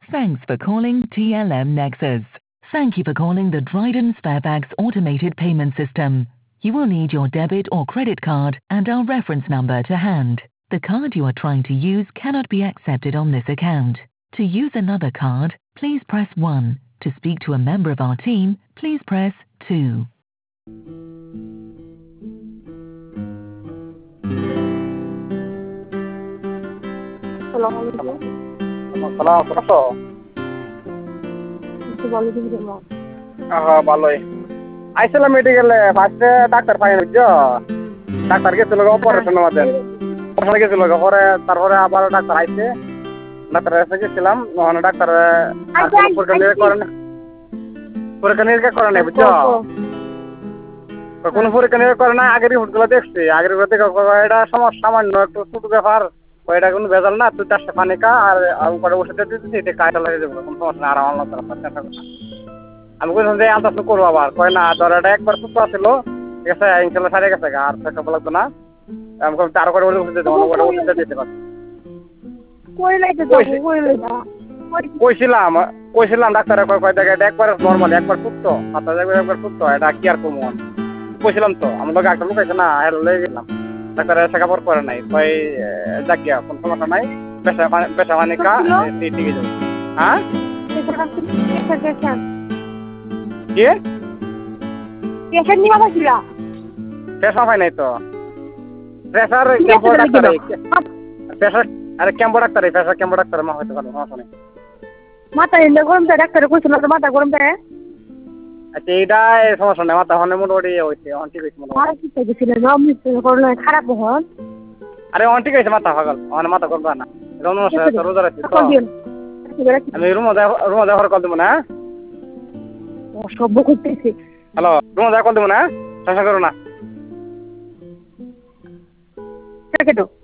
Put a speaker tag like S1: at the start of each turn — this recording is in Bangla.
S1: Thanks for calling TLM Nexus. Thank you for calling the Dryden Sparebags automated payment system. You will need your debit or credit card and our reference number to hand. The card you are trying to use cannot be accepted on this account. To use another card, please press 1. To speak to a member of our team, please press 2.
S2: ভালোই আইছিলাম মেডিকেলে ফার্স্টে ডাক্তার পাই না বুঝছো ডাক্তার গেছিল অপারেশনের মধ্যে ওখানে গেছিল পরে তারপরে আবার ডাক্তার আইছে ডাক্তার এসে গেছিলাম ওখানে ডাক্তার পরীক্ষা নিরীক্ষা করে নাই বুঝছো কোনো পরীক্ষা নিরীক্ষা করে না আগের রিপোর্টগুলো দেখছি আগের রিপোর্ট দেখে এটা সমস্যা সামান্য একটু ছোট ব্যাপার ওইটা কোনো ভেজাল না তুই 400 পানি খা আর করে ওষুধ দিতেছি এটা কাজটা লাগে যাবে কোনো সমস্যা না আর আমার আমি বললাম যে আন্দাজ করবো আবার কয় না ধর এটা একবার সুস্থ ছিল ঠিক আছে ইনশাল্লাহ সারে গেছে আর চেকআপ লাগতো না আমি তার করে ওষুধ দিতে অন্য করে ওষুধ দিতে পারছি কইছিলাম ডাক্তার কয় দেখে এটা একবার নর্মাল একবার সুস্থ মাথা একবার সুস্থ এটা কি আর কমন কইছিলাম তো আমি লোক একটা লোক আছে না হ্যালো লেগে গেলাম ডাক্তার চেকআপ করে নাই কয় যাক গিয়া কোনো সমস্যা নাই পেশা পানি খা ঠিক যাবে হ্যাঁ পেশা পাই নাই তো প্রেসার ক্যাম্পো ডাক্তার প্রেসার আরে ক্যাম্পো ডাক্তার প্রেসার ক্যাম্পো ডাক্তার মা হইতে পারে সমস্যা নেই
S3: মাথা এনে গরম দেয় ডাক্তার কইছিল তো মাথা গরম দেয়
S2: আচ্ছা এইটা সমস্যা নেই মাথা হনে মোটামুটি হইছে অন ঠিক হইছে মোটামুটি
S3: খারাপ হন
S2: আরে অন ঠিক হইছে মাথা পাগল অন মাথা গরম না রমন রোজা রাখছি তো আমি রুমা দেওয়ার কল দেবো না
S3: সব করতেছি
S2: হ্যালো রুমা দেওয়ার কল দেবো না চেষ্টা করো না
S3: কেটো